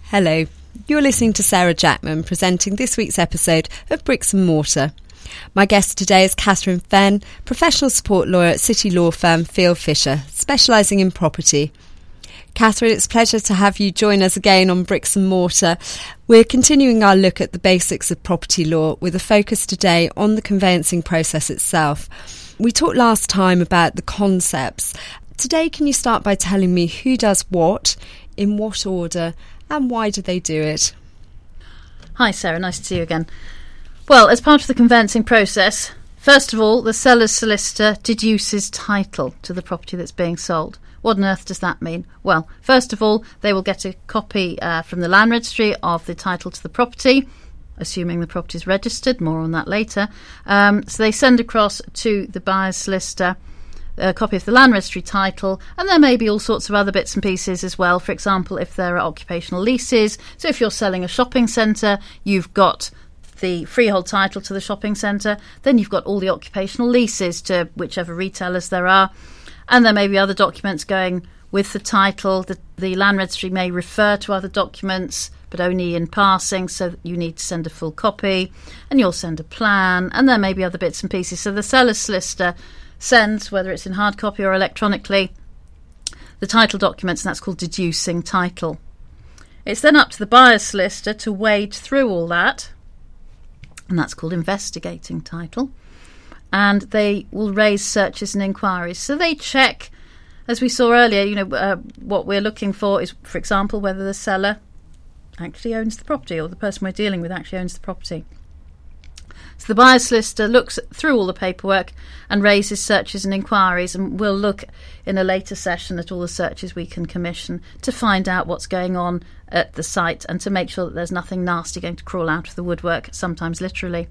Hello, you're listening to Sarah Jackman presenting this week's episode of Bricks and Mortar. My guest today is Catherine Fenn, professional support lawyer at city law firm Field Fisher, specialising in property. Catherine, it's a pleasure to have you join us again on Bricks and Mortar. We're continuing our look at the basics of property law with a focus today on the conveyancing process itself. We talked last time about the concepts. Today, can you start by telling me who does what, in what order, and why do they do it? Hi Sarah, nice to see you again. Well, as part of the conveyancing process, first of all, the seller's solicitor deduces title to the property that's being sold. What on earth does that mean? Well, first of all, they will get a copy from the land registry of the title to the property, assuming the property is registered, more on that later. So they send across to the buyer's solicitor a copy of the land registry title, and there may be all sorts of other bits and pieces as well. For example, if there are occupational leases, so if you're selling a shopping centre, you've got the freehold title to the shopping centre, then you've got all the occupational leases to whichever retailers there are, and there may be other documents going with the title. The land registry may refer to other documents, but only in passing, so you need to send a full copy, and you'll send a plan, and there may be other bits and pieces. So the seller's solicitor sends, whether it's in hard copy or electronically, the title documents, and that's called deducing title. It's then up to the buyer's solicitor to wade through all that, and that's called investigating title, and they will raise searches and inquiries. So they check, as we saw earlier, what we're looking for is, for example, whether the seller actually owns the property or the person we're dealing with actually owns the property. So the buyer's solicitor looks through all the paperwork and raises searches and inquiries, and we'll look in a later session at all the searches we can commission to find out what's going on at the site and to make sure that there's nothing nasty going to crawl out of the woodwork, sometimes literally.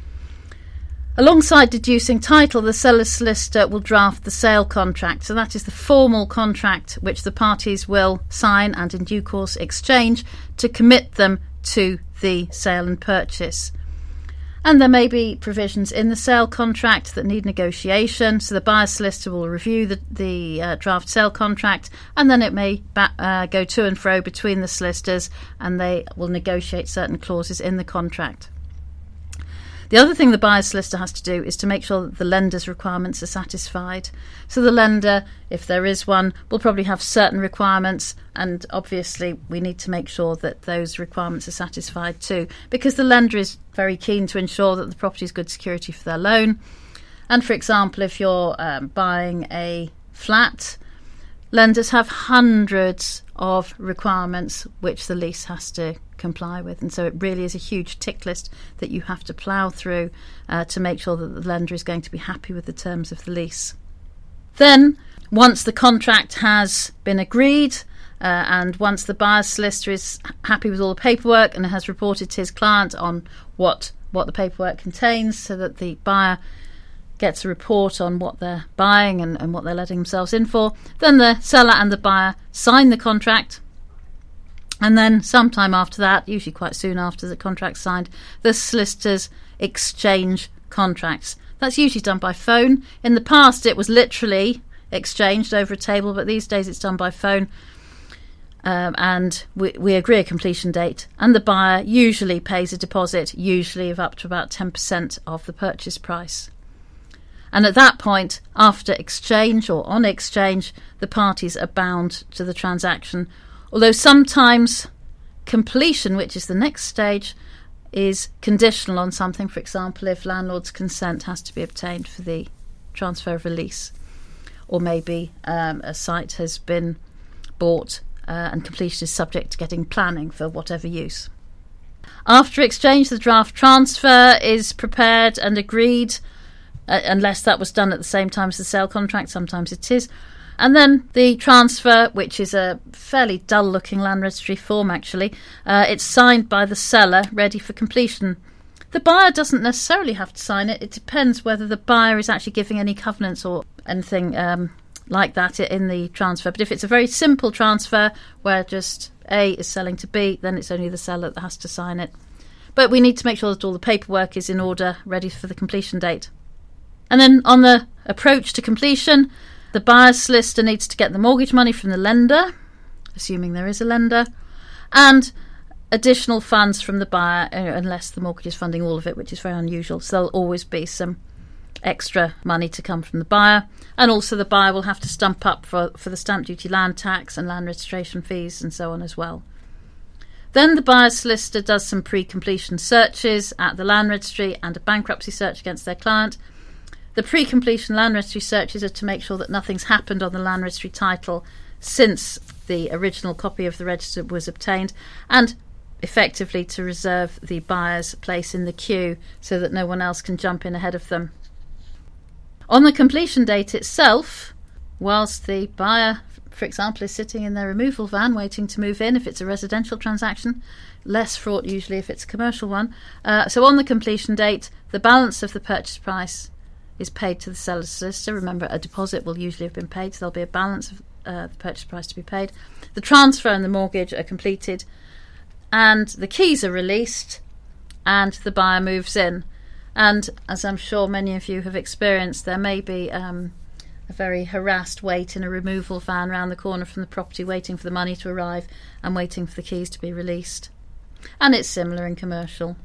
Alongside deducing title, the seller's solicitor will draft the sale contract. So that is the formal contract which the parties will sign and in due course exchange to commit them to the sale and purchase. And there may be provisions in the sale contract that need negotiation, so the buyer's solicitor will review the draft sale contract, and then it may go to and fro between the solicitors, and they will negotiate certain clauses in the contract. The other thing the buyer's solicitor has to do is to make sure that the lender's requirements are satisfied. So the lender, if there is one, will probably have certain requirements, and obviously we need to make sure that those requirements are satisfied too, because the lender is very keen to ensure that the property is good security for their loan. And for example, if you're buying a flat, lenders have hundreds of requirements which the lease has to comply with, and so it really is a huge tick list that you have to plough through to make sure that the lender is going to be happy with the terms of the lease. Then, once the contract has been agreed, and once the buyer's solicitor is happy with all the paperwork and has reported to his client on what the paperwork contains, so that the buyer gets a report on what they're buying and what they're letting themselves in for, then the seller and the buyer sign the contract. And then sometime after that, usually quite soon after the contract's signed, the solicitors exchange contracts. That's usually done by phone. In the past, it was literally exchanged over a table, but these days it's done by phone. And we agree a completion date, and the buyer usually pays a deposit, usually of up to about 10% of the purchase price. And at that point, after exchange or on exchange, the parties are bound to the transaction. Although sometimes completion, which is the next stage, is conditional on something. For example, if landlord's consent has to be obtained for the transfer of a lease, or maybe a site has been bought and completion is subject to getting planning for whatever use. After exchange, the draft transfer is prepared and agreed, unless that was done at the same time as the sale contract. Sometimes it is. And then the transfer, which is a fairly dull-looking land registry form actually, it's signed by the seller, ready for completion. The buyer doesn't necessarily have to sign it. It depends whether the buyer is actually giving any covenants or anything like that in the transfer. But if it's a very simple transfer where just A is selling to B, then it's only the seller that has to sign it. But we need to make sure that all the paperwork is in order, ready for the completion date. And then on the approach to completion, the buyer's solicitor needs to get the mortgage money from the lender, assuming there is a lender, and additional funds from the buyer, unless the mortgage is funding all of it, which is very unusual. So there'll always be some extra money to come from the buyer. And also the buyer will have to stump up for the stamp duty, land tax and land registration fees and so on as well. Then the buyer's solicitor does some pre-completion searches at the land registry and a bankruptcy search against their client. The pre-completion land registry searches are to make sure that nothing's happened on the land registry title since the original copy of the register was obtained, and effectively to reserve the buyer's place in the queue so that no one else can jump in ahead of them. On the completion date itself, whilst the buyer, for example, is sitting in their removal van waiting to move in if it's a residential transaction, less fraught usually if it's a commercial one. So on the completion date, the balance of the purchase price is paid to the seller's solicitor. Remember, a deposit will usually have been paid, so there'll be a balance of the purchase price to be paid. The transfer and the mortgage are completed, and the keys are released, and the buyer moves in. And as I'm sure many of you have experienced, there may be a very harassed wait in a removal van round the corner from the property, waiting for the money to arrive and waiting for the keys to be released. And it's similar in commercial.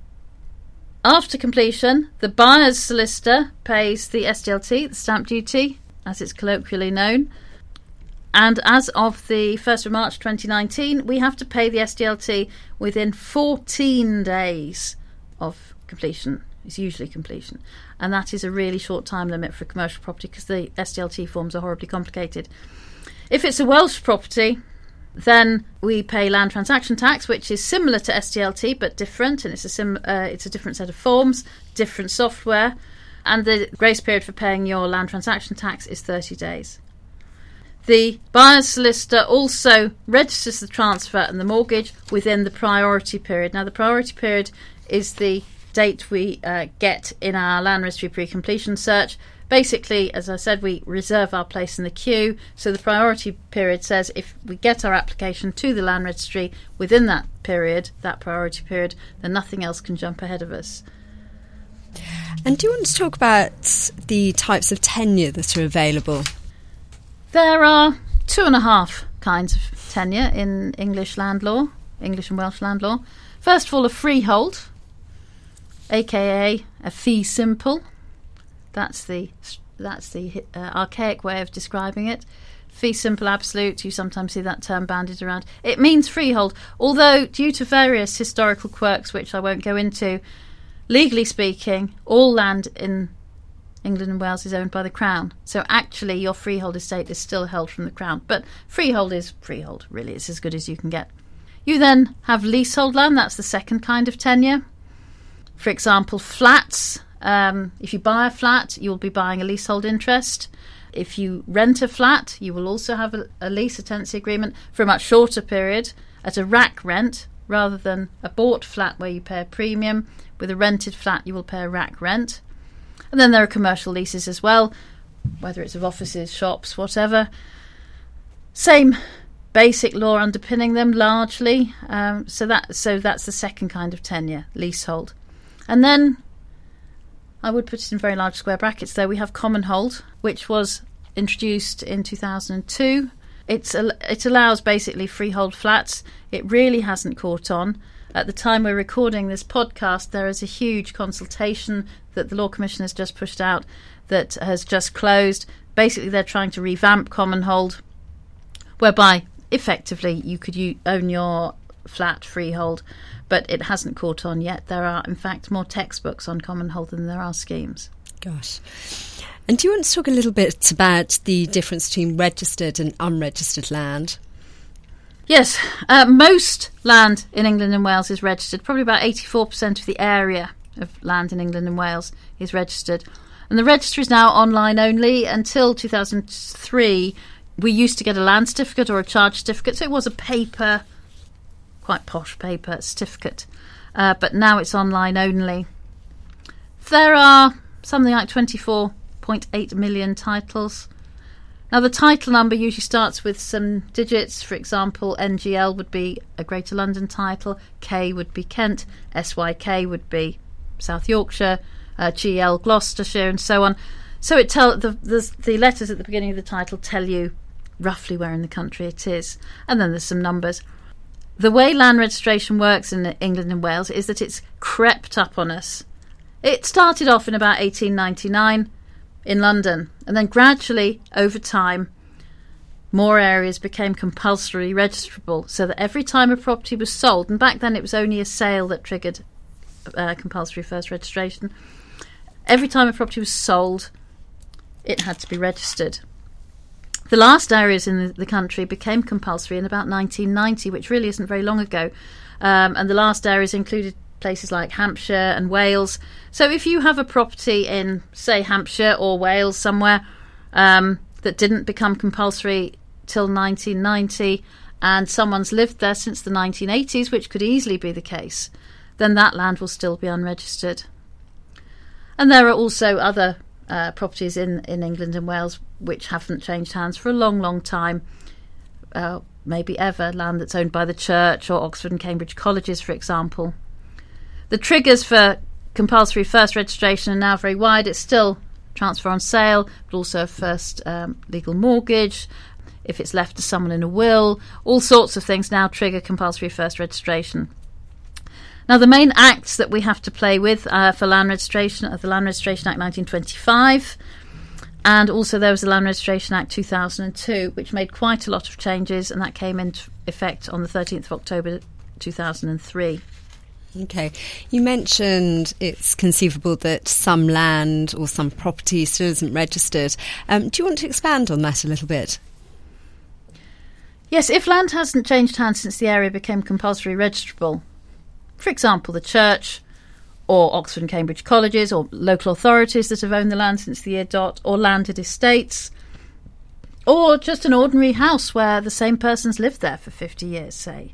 After completion, the buyer's solicitor pays the SDLT, the stamp duty, as it's colloquially known. And as of the 1st of March 2019, we have to pay the SDLT within 14 days of completion. It's usually completion. And that is a really short time limit for commercial property because the SDLT forms are horribly complicated. If it's a Welsh property, then we pay land transaction tax, which is similar to SDLT but different, and it's a different set of forms, different software, and the grace period for paying your land transaction tax is 30 days. The buyer's solicitor also registers the transfer and the mortgage within the priority period. Now, the priority period is the date we get in our land registry pre-completion search. Basically, as I said, we reserve our place in the queue. So the priority period says if we get our application to the land registry within that period, that priority period, then nothing else can jump ahead of us. And do you want to talk about the types of tenure that are available? There are 2.5 kinds of tenure in English land law, English and Welsh land law. First of all, a freehold, aka a fee simple. That's the archaic way of describing it. Fee simple absolute, you sometimes see that term bandied around. It means freehold, although due to various historical quirks, which I won't go into, legally speaking, all land in England and Wales is owned by the Crown. So actually your freehold estate is still held from the Crown. But freehold is freehold, really. It's as good as you can get. You then have leasehold land. That's the second kind of tenure. For example, flats. If you buy a flat, you'll be buying a leasehold interest. If you rent a flat, you will also have a lease, a tenancy agreement, for a much shorter period at a rack rent rather than a bought flat where you pay a premium. With a rented flat, you will pay a rack rent. And then there are commercial leases as well, whether it's of offices, shops, whatever. Same basic law underpinning them largely. So that's the second kind of tenure, leasehold. And then I would put it in very large square brackets there. We have commonhold, which was introduced in 2002. It allows basically freehold flats. It really hasn't caught on. At the time we're recording this podcast, there is a huge consultation that the Law Commission has just pushed out that has just closed. Basically, they're trying to revamp commonhold, whereby effectively you could own your flat freehold, but it hasn't caught on yet. There are, in fact, more textbooks on commonhold than there are schemes. Gosh. And do you want to talk a little bit about the difference between registered and unregistered land? Yes, most land in England and Wales is registered. Probably about 84% of the area of land in England and Wales is registered. And the register is now online only. Until 2003, we used to get a land certificate or a charge certificate. So it was a paper, quite posh paper certificate. But now it's online only. There are something like 24.8 million titles. Now, the title number usually starts with some digits. For example, NGL would be a Greater London title, K would be Kent, SYK would be South Yorkshire, GL Gloucestershire, and so on. So the letters at the beginning of the title tell you roughly where in the country it is, and then there's some numbers. the way land registration works in England and Wales is that it's crept up on us. It started off in about 1899 in London, and then gradually, over time, more areas became compulsory registrable, so that every time a property was sold, and back then it was only a sale that triggered compulsory first registration, every time a property was sold, it had to be registered. The last areas in the country became compulsory in about 1990, which really isn't very long ago. And the last areas included places like Hampshire and Wales. So if you have a property in, say, Hampshire or Wales somewhere that didn't become compulsory till 1990, and someone's lived there since the 1980s, which could easily be the case, then that land will still be unregistered. And there are also other properties in England and Wales which haven't changed hands for a long, long time, maybe ever, land that's owned by the church or Oxford and Cambridge colleges, for example. The triggers for compulsory first registration are now very wide. It's still transfer on sale, but also a first legal mortgage, if it's left to someone in a will. All sorts of things now trigger compulsory first registration. Now, the main acts that we have to play with for land registration are the Land Registration Act 1925, and also there was the Land Registration Act 2002, which made quite a lot of changes, and that came into effect on the 13th of October 2003. Okay. You mentioned it's conceivable that some land or some property still isn't registered. Do you want to expand on that a little bit? Yes, if land hasn't changed hands since the area became compulsory registrable, for example, the church or Oxford and Cambridge colleges or local authorities that have owned the land since the year dot, or landed estates, or just an ordinary house where the same person's lived there for 50 years, say,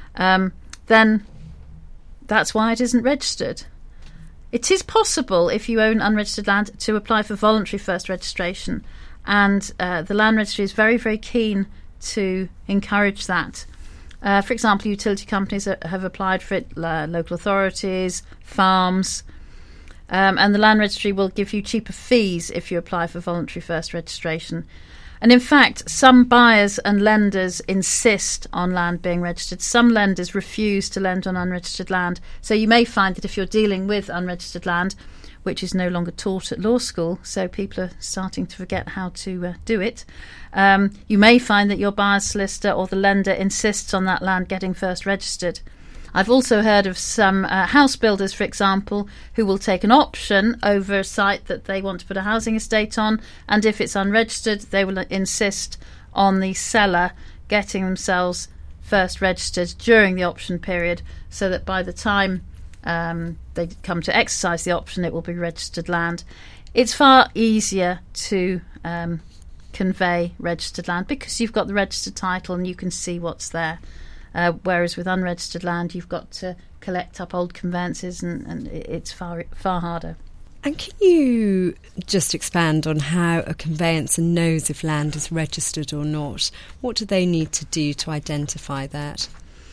then that's why it isn't registered. It is possible, if you own unregistered land, to apply for voluntary first registration, and the Land Registry is very, very keen to encourage that. For example, utility companies have applied for it, local authorities, farms, and the Land Registry will give you cheaper fees if you apply for voluntary first registration. And in fact, some buyers and lenders insist on land being registered. Some lenders refuse to lend on unregistered land. So you may find that if you're dealing with unregistered land, which is no longer taught at law school, so people are starting to forget how to do it, you may find that your buyer's solicitor or the lender insists on that land getting first registered. I've also heard of some house builders, for example, who will take an option over a site that they want to put a housing estate on, and if it's unregistered, they will insist on the seller getting themselves first registered during the option period, so that by the time they come to exercise the option, it will be registered land. It's far easier to convey registered land because you've got the registered title and you can see what's there. Whereas with unregistered land, you've got to collect up old conveyances, and it's far harder. And can you just expand on how a conveyancer knows if land is registered or not? What do they need to do to identify that?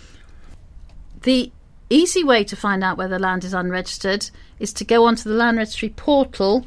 The easy way to find out whether land is unregistered is to go onto the Land Registry portal.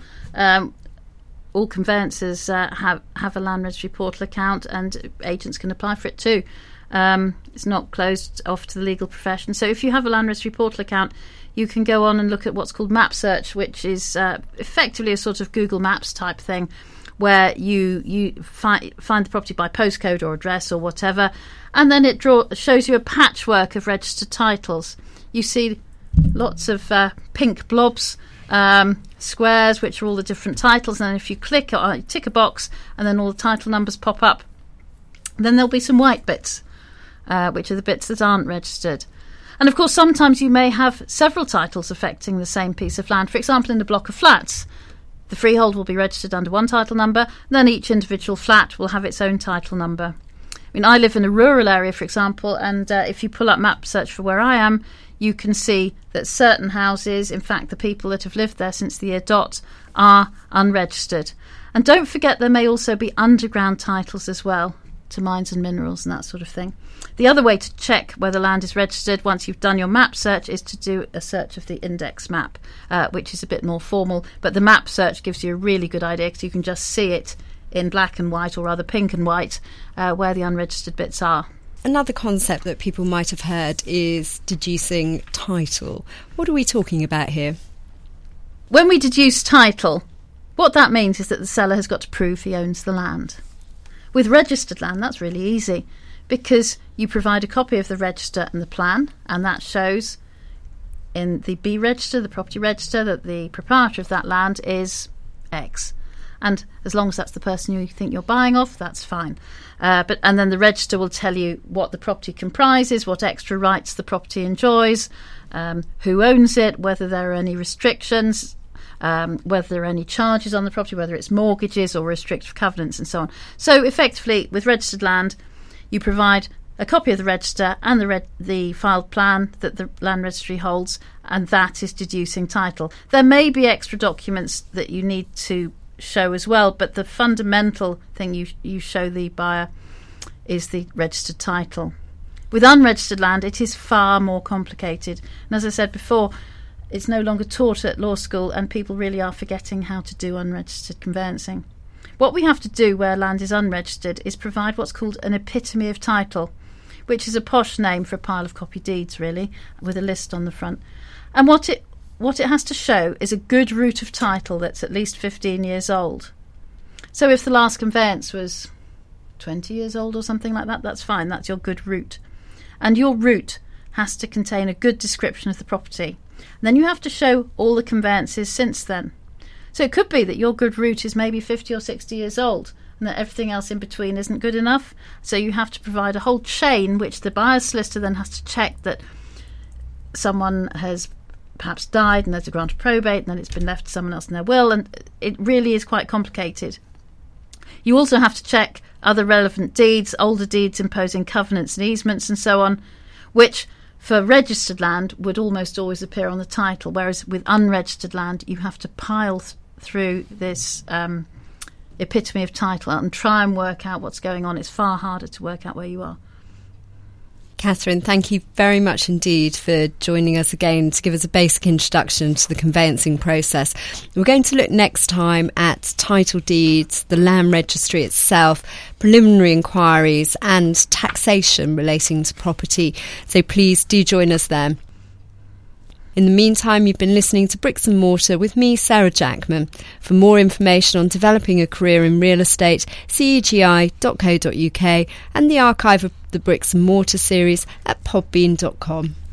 All conveyancers have a Land Registry portal account, and agents can apply for it too. It's not closed off to the legal profession. So if you have a Land Registry portal account, you can go on and look at what's called map search, which is effectively a sort of Google Maps type thing, where you find the property by postcode or address or whatever, and then it shows you a patchwork of registered titles. You see lots of pink blobs, squares, which are all the different titles, and then if you click or tick a box and then all the title numbers pop up, then there'll be some white bits, which are the bits that aren't registered. And of course, sometimes you may have several titles affecting the same piece of land. For example, in a block of flats, the freehold will be registered under one title number, then each individual flat will have its own title number. I mean, I live in a rural area, for example, and if you pull up map search for where I am, you can see that certain houses, in fact the people that have lived there since the year dot, are unregistered. And don't forget, there may also be underground titles as well, to mines and minerals and that sort of thing. The other way to check whether land is registered once you've done your map search is to do a search of the index map, which is a bit more formal, but the map search gives you a really good idea because you can just see it in black and white, or rather pink and white, where the unregistered bits are. Another concept that people might have heard is deducing title. What are we talking about here? When we deduce title, what that means is that the seller has got to prove he owns the land. With registered land, that's really easy, because you provide a copy of the register and the plan, and that shows in the B register, the property register, that the proprietor of that land is X. And as long as that's the person you think you're buying off, that's fine. And then the register will tell you what the property comprises, what extra rights the property enjoys, who owns it, whether there are any restrictions, whether there are any charges on the property, whether it's mortgages or restrictive covenants and so on. So effectively, with registered land, you provide a copy of the register and the filed plan that the land registry holds, and that is deducing title. There may be extra documents that you need to show as well, but the fundamental thing you show the buyer is the registered title. With unregistered land, it is far more complicated. And as I said before, it's no longer taught at law school, and people really are forgetting how to do unregistered conveyancing. What we have to do where land is unregistered is provide what's called an epitome of title, which is a posh name for a pile of copy deeds, really, with a list on the front. And what it has to show is a good root of title that's at least 15 years old. So if the last conveyance was 20 years old or something like that, that's fine, that's your good root. And your root has to contain a good description of the property. And then you have to show all the conveyances since then. So it could be that your good root is maybe 50 or 60 years old, and that everything else in between isn't good enough. So you have to provide a whole chain, which the buyer's solicitor then has to check that someone has perhaps died and there's a grant of probate, and then it's been left to someone else in their will, and it really is quite complicated. You also have to check other relevant deeds, older deeds imposing covenants and easements and so on, which for registered land would almost always appear on the title, whereas with unregistered land you have to pile through this epitome of title and try and work out what's going on. It's far harder to work out where you are. Catherine, thank you very much indeed for joining us again to give us a basic introduction to the conveyancing process. We're going to look next time at title deeds, the land registry itself, preliminary inquiries and taxation relating to property. So please do join us then. In the meantime, you've been listening to Bricks and Mortar with me, Sarah Jackman. For more information on developing a career in real estate, cegi.co.uk and the archive of the Bricks and Mortar series at podbean.com.